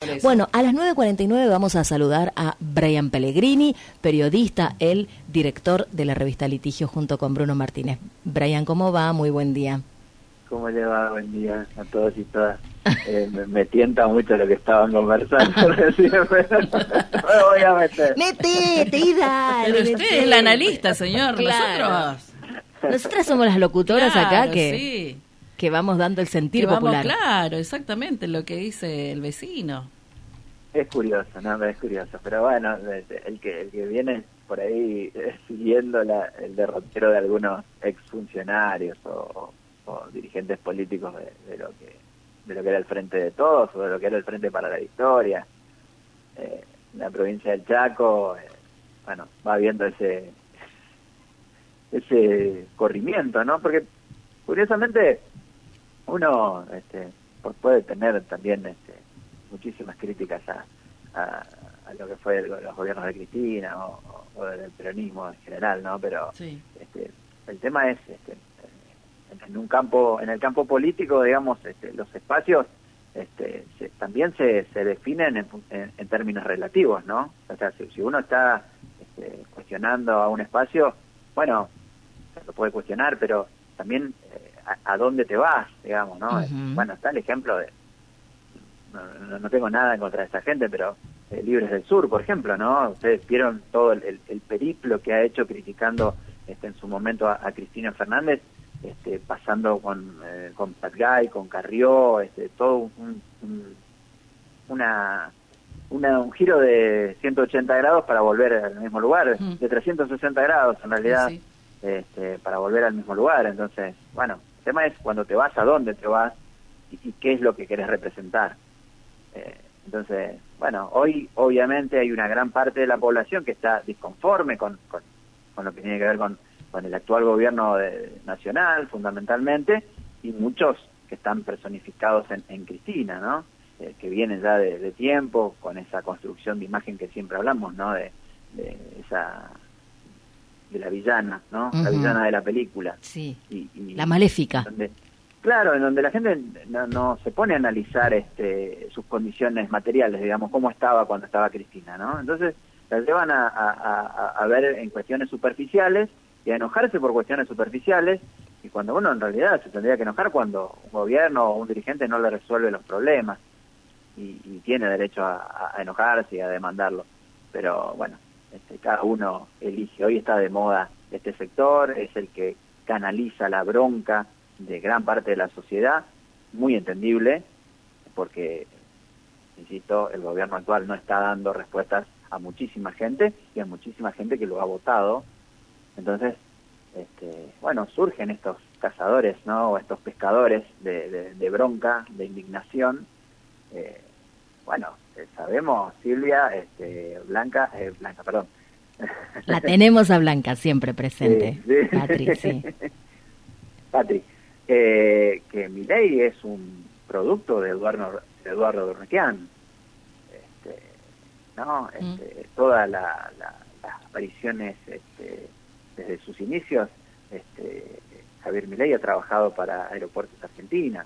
eso. Bueno, a las 9:49 vamos a saludar a Brian Pellegrini, periodista, el director de la revista Litigio junto con Bruno Martínez. Brian, ¿cómo va? Muy buen día. ¿Cómo le va? Buen día a todos y todas. Me tienta mucho lo que estaban conversando recién, pero no me voy a meter. Metete y dale. Pero usted es el analista, señor. Claro. Nosotras somos las locutoras acá sí, que vamos dando el sentir popular. Claro, exactamente lo que dice el vecino. Es curioso, ¿no? Es curioso. Pero bueno, el que viene por ahí siguiendo el derrotero de algunos exfuncionarios o dirigentes políticos de lo que era el Frente de Todos o de lo que era el Frente para la Victoria, la provincia del Chaco, bueno, va viendo ese corrimiento, ¿no? Porque curiosamente uno puede tener también muchísimas críticas a lo que fue los gobiernos de Cristina o del peronismo en general, ¿no? Pero sí. El tema es en el campo político, digamos, los espacios también se definen en términos relativos, ¿no? O sea, si uno está cuestionando a un espacio, bueno, se lo puede cuestionar, pero también a dónde te vas, digamos, ¿no? Uh-huh. Bueno, está el ejemplo de, no tengo nada en contra de esta gente, pero Libres del Sur, por ejemplo, ¿no? Ustedes vieron todo el periplo que ha hecho criticando en su momento a Cristina Fernández, pasando con Patgay, con Carrió, todo un giro de 180 grados para volver al mismo lugar, de 360 grados en realidad, Sí. Para volver al mismo lugar. Entonces, bueno, el tema es cuando te vas, a dónde te vas y qué es lo que querés representar. Entonces, bueno, hoy obviamente hay una gran parte de la población que está disconforme con lo que tiene que ver con el actual gobierno nacional, fundamentalmente, y muchos que están personificados en Cristina, ¿no? Que vienen ya de tiempo, con esa construcción de imagen que siempre hablamos, ¿no? De la villana, ¿no? Uh-huh. La villana de la película. Sí, y la maléfica. Claro, en donde la gente no se pone a analizar sus condiciones materiales, digamos, cómo estaba cuando estaba Cristina, ¿no? Entonces, la llevan a ver en cuestiones superficiales y a enojarse por cuestiones superficiales, y cuando uno en realidad se tendría que enojar cuando un gobierno o un dirigente no le resuelve los problemas, y tiene derecho a enojarse y a demandarlo. Pero bueno, cada uno elige. Hoy está de moda este sector, es el que canaliza la bronca de gran parte de la sociedad, muy entendible, porque, insisto, el gobierno actual no está dando respuestas a muchísima gente y a muchísima gente que lo ha votado. Entonces, bueno, surgen estos cazadores, ¿no? O estos pescadores de bronca, de indignación. Bueno, sabemos, Silvia, Blanca, perdón. La tenemos a Blanca siempre presente, sí. Patri, sí. Patri, que Milei es un producto de Eduardo Dornequian, ¿no? Todas las apariciones desde sus inicios, Javier Milei ha trabajado para Aeropuertos Argentina,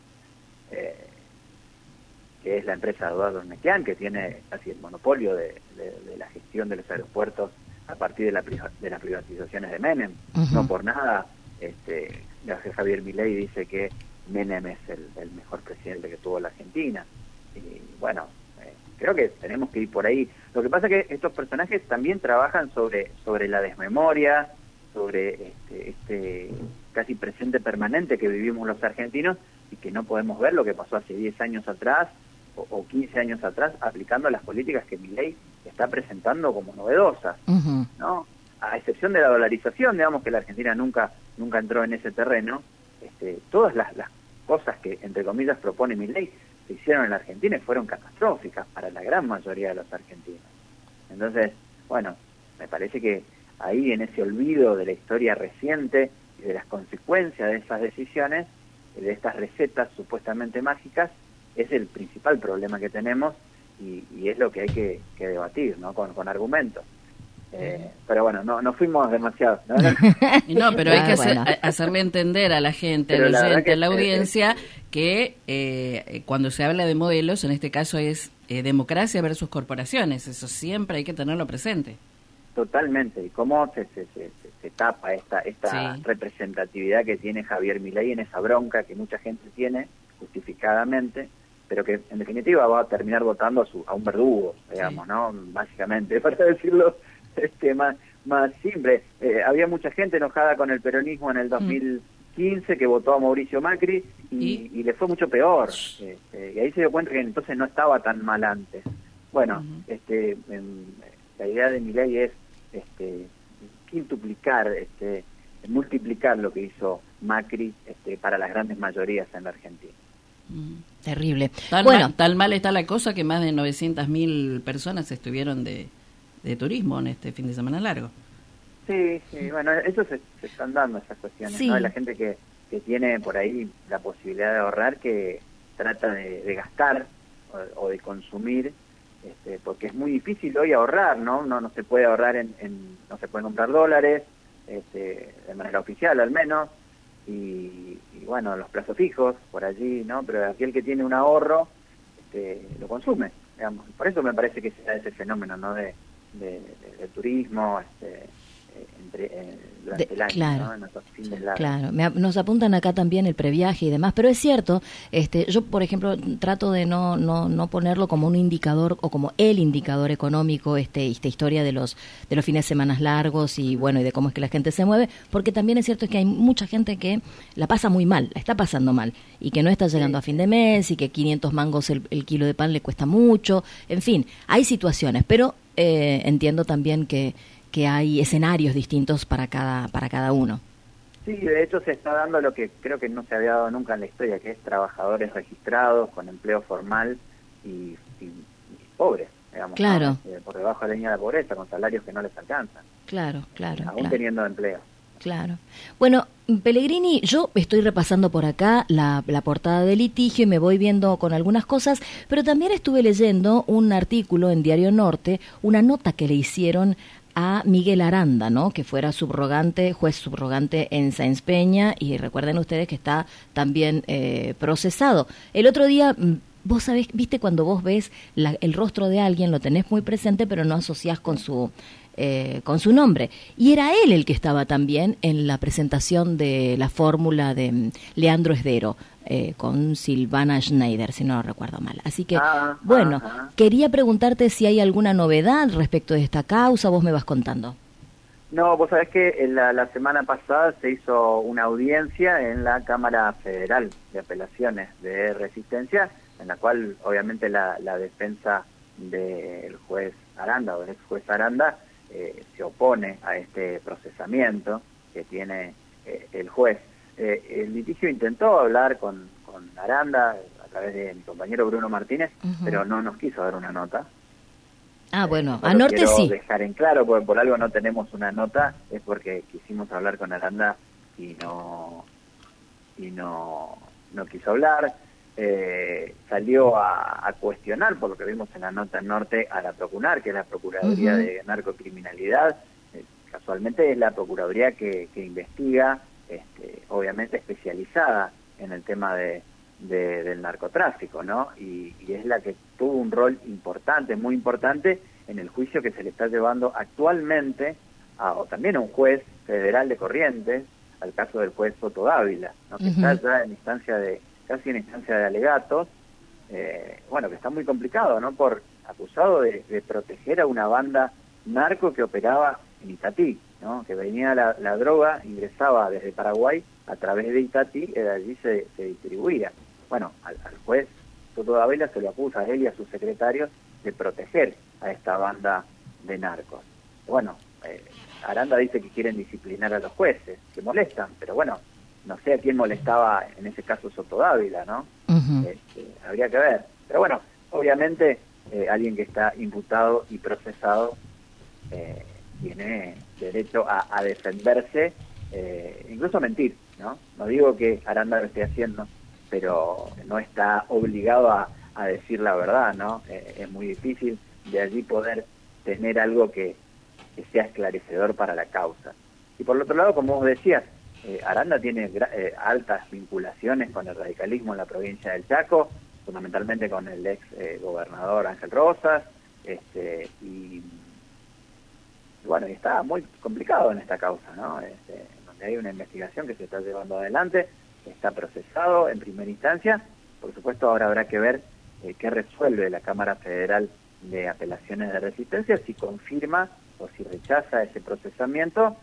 que es la empresa de Eduardo Dornequian, que tiene casi el monopolio de la gestión de los aeropuertos a partir de las privatizaciones de Menem. Uh-huh. No por nada, Javier Milei dice que Menem es el mejor presidente que tuvo la Argentina. Y bueno, creo que tenemos que ir por ahí. Lo que pasa es que estos personajes también trabajan sobre la desmemoria, sobre este casi presente permanente que vivimos los argentinos, y que no podemos ver lo que pasó hace 10 años atrás o 15 años atrás, aplicando las políticas que Milei está presentando como novedosas, Uh-huh. ¿no? A excepción de la dolarización, digamos que la Argentina nunca entró en ese terreno. Todas las cosas que, entre comillas, propone Milei se hicieron en la Argentina y fueron catastróficas para la gran mayoría de los argentinos. Entonces, bueno, me parece que ahí, en ese olvido de la historia reciente y de las consecuencias de esas decisiones, de estas recetas supuestamente mágicas, es el principal problema que tenemos, y es lo que hay que debatir, ¿no? Con argumentos. Pero bueno, no fuimos demasiado, ¿no? Y no, pero hay que Bueno. hacerle entender a la gente, Pero al la verdad oyente, que a la audiencia, que cuando se habla de modelos, en este caso es democracia versus corporaciones. Eso siempre hay que tenerlo presente. Totalmente. Y cómo se tapa esta Sí. representatividad que tiene Javier Milei en esa bronca que mucha gente tiene, justificadamente, pero que en definitiva va a terminar votando a un verdugo, digamos, Sí. ¿no? Básicamente, para decirlo más simple. Había mucha gente enojada con el peronismo en el 2015 que votó a Mauricio Macri y le fue mucho peor. Y ahí se dio cuenta que entonces no estaba tan mal antes. Bueno, la idea de Milei es quintuplicar, multiplicar lo que hizo Macri para las grandes mayorías en la Argentina. Terrible. Bueno, tal mal está la cosa que más de 900.000 personas estuvieron de turismo en este fin de semana largo. Sí, bueno, eso se están dando esas cuestiones, Sí. ¿no? La gente que tiene por ahí la posibilidad de ahorrar, que trata de gastar o de consumir, porque es muy difícil hoy ahorrar, ¿no? No se puede ahorrar no se pueden comprar dólares, de manera oficial al menos, y bueno, los plazos fijos por allí, ¿no? Pero aquel que tiene un ahorro, lo consume, digamos. Por eso me parece que se da ese fenómeno, ¿no? De turismo, durante el año, claro. ¿no? En esos fines largos. Claro, nos apuntan acá también el previaje y demás, pero es cierto, yo por ejemplo trato de no ponerlo como un indicador o como el indicador económico, esta historia de los fines de semana largos y bueno, y de cómo es que la gente se mueve, porque también es cierto que hay mucha gente que la pasa muy mal, la está pasando mal, y que no está llegando a fin de mes, y que 500 mangos el kilo de pan le cuesta mucho, en fin, hay situaciones, pero entiendo también que hay escenarios distintos para cada uno. Sí, de hecho se está dando lo que creo que no se había dado nunca en la historia, que es trabajadores registrados con empleo formal y pobres, digamos, claro, ¿no? Por debajo de la línea de la pobreza, con salarios que no les alcanzan, claro, aún teniendo empleo. Claro. Bueno, Pellegrini, yo estoy repasando por acá la portada del litigio y me voy viendo con algunas cosas, pero también estuve leyendo un artículo en Diario Norte, una nota que le hicieron a Miguel Aranda, ¿no? Que fuera juez subrogante en Sáenz Peña, y recuerden ustedes que está también procesado. El otro día, vos sabés, viste, cuando vos ves el rostro de alguien, lo tenés muy presente, pero no asociás con su nombre. Y era él el que estaba también en la presentación de la fórmula de Leandro Esdero, con Silvana Schneider, si no lo recuerdo mal. Así que, bueno, quería preguntarte si hay alguna novedad respecto de esta causa, vos me vas contando. No, vos sabés que la semana pasada se hizo una audiencia en la Cámara Federal de Apelaciones de Resistencia, en la cual obviamente la defensa del juez Aranda, o del ex juez Aranda, se opone a este procesamiento que tiene el juez. El litigio intentó hablar con Aranda a través de mi compañero Bruno Martínez, pero no nos quiso dar una nota. Bueno, a Norte quiero sí. Dejar en claro, porque por algo no tenemos una nota, es porque quisimos hablar con Aranda y no quiso hablar. Salió a cuestionar, por lo que vimos en la nota en Norte, a la Procunar, que es la Procuraduría de Narcocriminalidad. Casualmente es la Procuraduría que investiga, obviamente especializada en el tema del narcotráfico, ¿no? Y es la que tuvo un rol importante, muy importante, en el juicio que se le está llevando actualmente también a un juez federal de Corrientes, al caso del juez Soto Dávila, ¿no? Que está ya en casi en instancia de alegatos, bueno, que está muy complicado, ¿no? Acusado de proteger a una banda narco que operaba en Itatí, ¿no? Que venía la droga, ingresaba desde Paraguay a través de Itatí, y de allí se distribuía. Bueno, al juez Soto Dávila se lo acusa a él y a sus secretarios de proteger a esta banda de narcos. Bueno, Aranda dice que quieren disciplinar a los jueces, que molestan, pero bueno, no sé a quién molestaba en ese caso Soto Dávila, ¿no? Habría que ver. Pero bueno, obviamente alguien que está imputado y procesado tiene derecho a defenderse, incluso a mentir, ¿no? No digo que Aranda lo esté haciendo, pero no está obligado a decir la verdad, ¿no? Es muy difícil de allí poder tener algo que que sea esclarecedor para la causa. Y por el otro lado, como vos decías, Aranda tiene altas vinculaciones con el radicalismo en la provincia del Chaco, fundamentalmente con el ex gobernador Ángel Rosas, y bueno, y está muy complicado en esta causa, ¿no? Donde hay una investigación que se está llevando adelante, está procesado en primera instancia. Por supuesto, ahora habrá que ver qué resuelve la Cámara Federal de Apelaciones de Resistencia, si confirma o si rechaza ese procesamiento.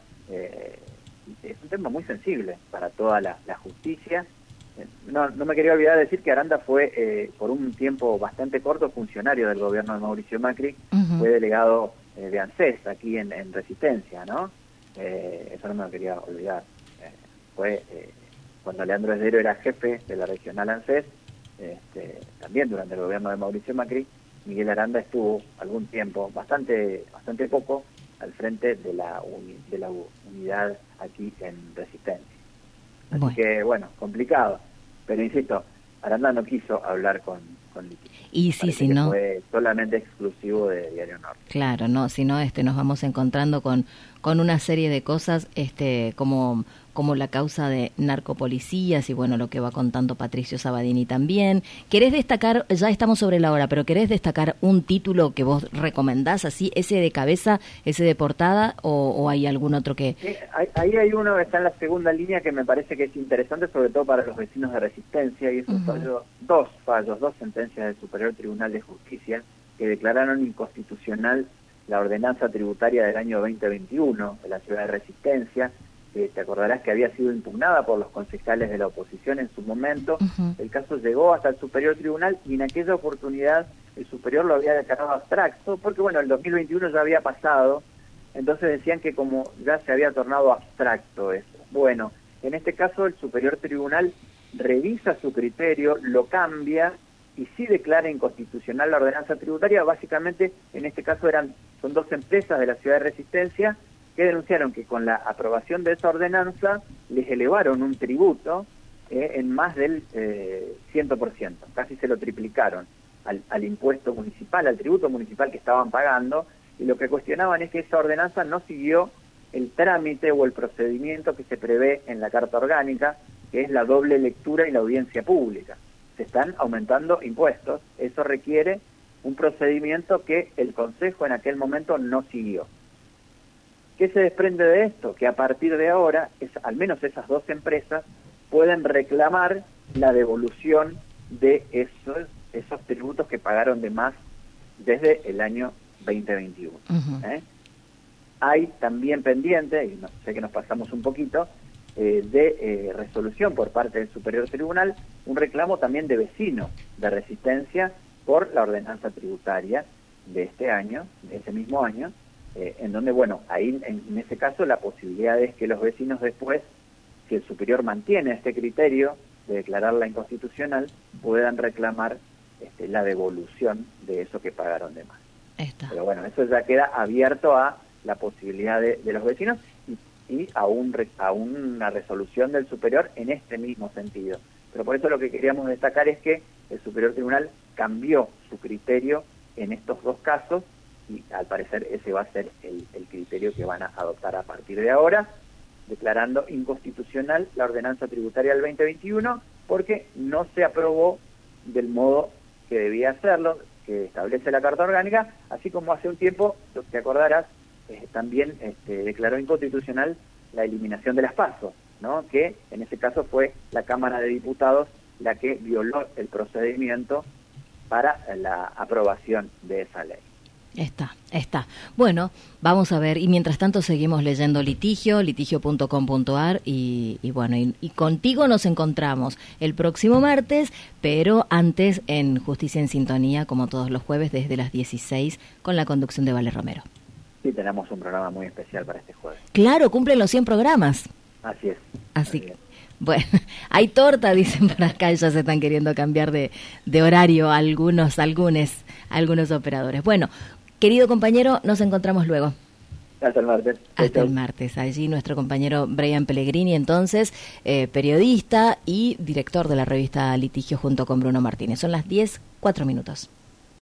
Es un tema muy sensible para toda la justicia. No me quería olvidar de decir que Aranda fue, por un tiempo bastante corto, funcionario del gobierno de Mauricio Macri, fue delegado de ANSES aquí en Resistencia, ¿no? Eso no me lo quería olvidar. Fue cuando Leandro Esdero era jefe de la regional ANSES, también durante el gobierno de Mauricio Macri, Miguel Aranda estuvo algún tiempo, bastante poco, al frente de la unidad aquí en Resistencia. Así que, bueno, complicado. Pero insisto, Aranda no quiso hablar con Litigio. Y sí, si no... Fue solamente exclusivo de Diario Norte. Claro, no, si no, nos vamos encontrando con una serie de cosas, como la causa de narcopolicías y bueno, lo que va contando Patricio Sabadini también. ¿Querés destacar, ya estamos sobre la hora, pero querés destacar un título que vos recomendás, así, ese de cabeza, ese de portada, o hay algún otro que...? Sí, ahí hay uno que está en la segunda línea que me parece que es interesante, sobre todo para los vecinos de Resistencia, y es un fallo, dos sentencias del Superior Tribunal de Justicia que declararon inconstitucional la ordenanza tributaria del año 2021 de la ciudad de Resistencia. Te acordarás que había sido impugnada por los concejales de la oposición en su momento. El caso llegó hasta el Superior Tribunal y en aquella oportunidad el Superior lo había declarado abstracto, porque bueno, el 2021 ya había pasado, entonces decían que como ya se había tornado abstracto eso. Bueno, en este caso el Superior Tribunal revisa su criterio, lo cambia y sí declara inconstitucional la ordenanza tributaria. Básicamente, en este caso son dos empresas de la ciudad de Resistencia que denunciaron que con la aprobación de esa ordenanza les elevaron un tributo en más del 100%, casi se lo triplicaron al impuesto municipal, al tributo municipal que estaban pagando, y lo que cuestionaban es que esa ordenanza no siguió el trámite o el procedimiento que se prevé en la Carta Orgánica, que es la doble lectura y la audiencia pública. Se están aumentando impuestos, eso requiere un procedimiento que el Consejo en aquel momento no siguió. ¿Qué se desprende de esto? Que a partir de ahora, al menos esas dos empresas pueden reclamar la devolución de esos tributos que pagaron de más desde el año 2021. Hay también pendiente, y sé que nos pasamos un poquito, de resolución por parte del Superior Tribunal, un reclamo también de vecinos de Resistencia por la ordenanza tributaria de este año, de ese mismo año, en donde, bueno, ahí en ese caso la posibilidad es que los vecinos después, si el Superior mantiene este criterio de declararla inconstitucional, puedan reclamar la devolución de eso que pagaron de más. Pero bueno, eso ya queda abierto a la posibilidad de los vecinos y a una resolución del Superior en este mismo sentido. Pero por eso lo que queríamos destacar es que el Superior Tribunal cambió su criterio en estos dos casos y al parecer ese va a ser el criterio que van a adoptar a partir de ahora, declarando inconstitucional la ordenanza tributaria del 2021 porque no se aprobó del modo que debía hacerlo, que establece la Carta Orgánica, así como hace un tiempo, te acordarás, también declaró inconstitucional la eliminación de las PASO, ¿no? Que en ese caso fue la Cámara de Diputados la que violó el procedimiento para la aprobación de esa ley. Está. Bueno, vamos a ver, y mientras tanto seguimos leyendo litigio.com.ar y bueno, y contigo nos encontramos el próximo martes, pero antes en Justicia en Sintonía, como todos los jueves, desde las 16, con la conducción de Vale Romero. Sí, tenemos un programa muy especial para este jueves. Claro, cumplen los 100 programas. Así es. Así, bueno, hay torta, dicen por acá, ya se están queriendo cambiar de horario algunos operadores. Bueno, querido compañero, nos encontramos luego. Hasta el martes. Hasta el martes. Allí nuestro compañero Brian Pellegrini, entonces, periodista y director de la revista Litigio junto con Bruno Martínez. Son las 10:04.